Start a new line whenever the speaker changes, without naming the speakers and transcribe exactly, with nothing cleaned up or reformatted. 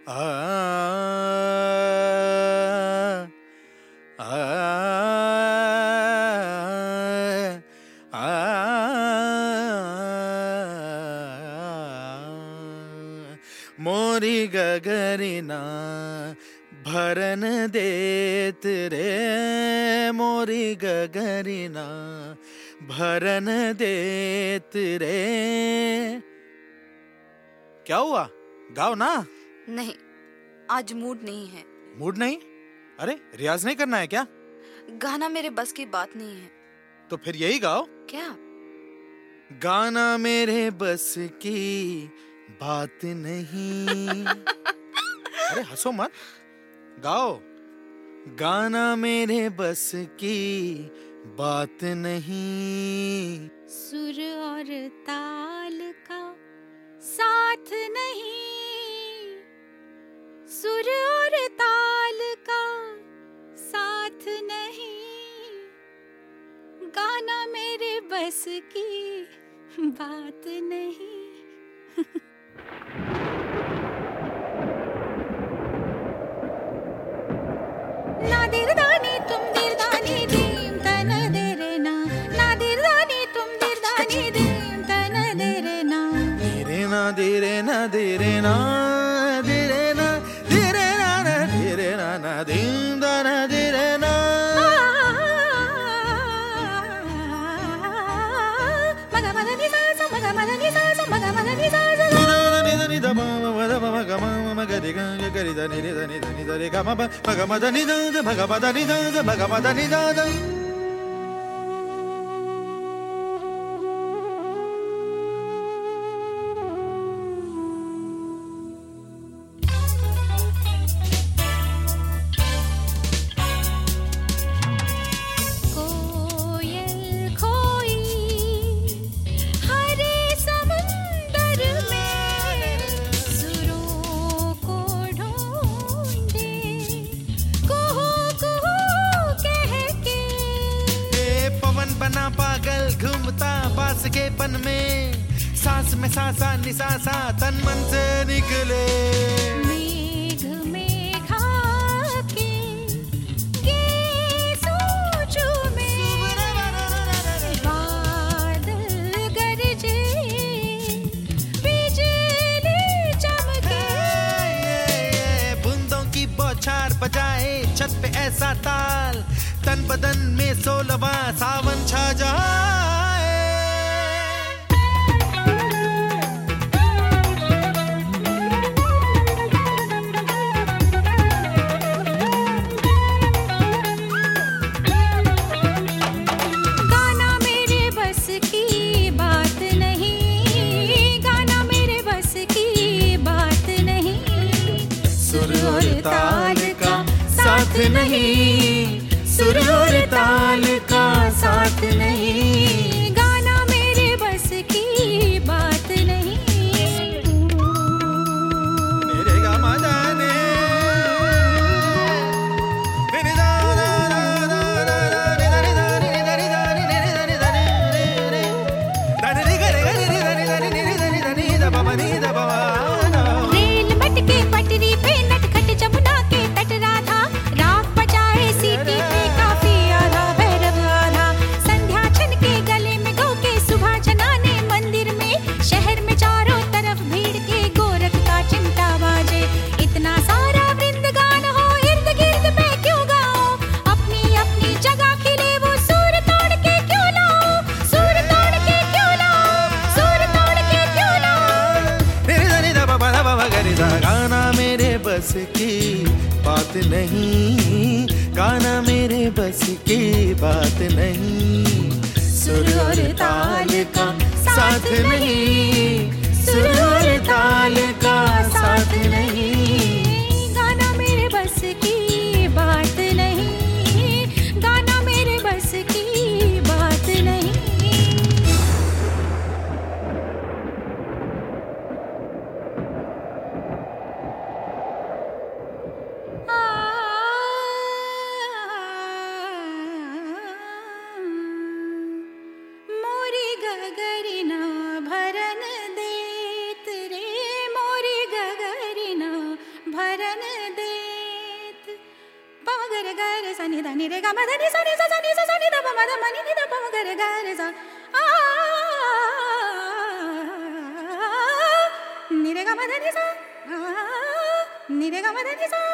आ, आ, आ, मोरी गगरिना भरन देत रे, मोरी गगरिना भरन देत रे। क्या हुआ, गाओ ना।
नहीं, आज मूड नहीं है।
मूड नहीं? अरे रियाज नहीं करना है क्या?
गाना मेरे बस की बात नहीं है।
तो फिर यही गाओ।
क्या?
गाना मेरे बस की बात नहीं। अरे हंसो मत, गाओ। गाना मेरे बस की बात नहीं,
सुर और ताल का साथ नहीं, सुर और ताल का साथ नहीं, गाना मेरे बस की बात नहीं। ना दिरदानी तुम दिरदानी दीम तन दे रे ना, ना दिरदानी तुम दिरदानी दीम तन दे रे ना,
धीरे ना धीरे ना धीरे ना धीरे ना धीरे ना ना धीरे ना ना धीम दा ना धीरे ना।
मगा मगा नि सा सा मगा मगा नि सा सा मगा मगा नि सा सा
नि दा नि दा मा मा दा मा गा मा मा गा रे गा गा रे दा नि रे दा नि दा नि दा रे गा मा मा गा मा दा नि दा दा मा गा मा दा नि दा दा मा गा मा दा नि दा दा। बना पागल घूमता बास के पन में, सांस में सांसा निसासा तन मन से निकले।
मेघ मेघा के ये सोचो में, बादल गरजे बिजली चमके,
बूंदों की बौछार बजाए छत पे ऐसा ताल, तन बदन में सोलवा सावन छा जाए।
गाना मेरे बस की बात नहीं, गाना मेरे बस की बात नहीं,
सुर और ताल का साथ नहीं, सुर और ताल का साथ नहीं,
गाना मेरे बस की बात नहीं।
मेरे गा मा दा ने मेरे दा दा दा दा दा दा रे दा रे दा रे दा रे दा रे दा रे रे दा रे गा रे गा रे दा रे दा रे दा रे दा रे दा बा मा नी दा बा मा।
रेल मटके पटरी पे नटखट जमुना के तट राधा, राग बजाए सीटी पे काफी आधा भैरव आधा, संध्या छन के गले में गौ के सुबह जनाने मंदिर में, शहर में चारों तरफ भीड़ के गोरख का चिमटा बाजे, इतना सारा वृंदगान हो इर्द गिर्द पे क्यों गाओ, अपनी अपनी जगह खिले वो सूर तोड़ के क्यों लाओ, सूर तोड़ के क्यों लाओ, सूर तोड़ के क्यों लाओ।
मेरे दा रे दा बा मा बा गा रे दा। गाना मेरे बस की बात नहीं, गाना मेरे बस की बात नहीं, सुर और ताल का साथ नहीं, सुर और ताल का साथ नहीं,
गाना मेरे बस की बात नहीं, गाना मेरे बस की बात नहीं। मोरी गगरिना भरन देत रे, मोरी गगरिना देत पम गर गर सा नि दा नि रे गा म ध नि सा नि सा सा नि सा सा नि दा प म ध म नि नि दा पम गर गर सा आ नि रे गा म ध नि सा आ नि रे गा म ध नि सा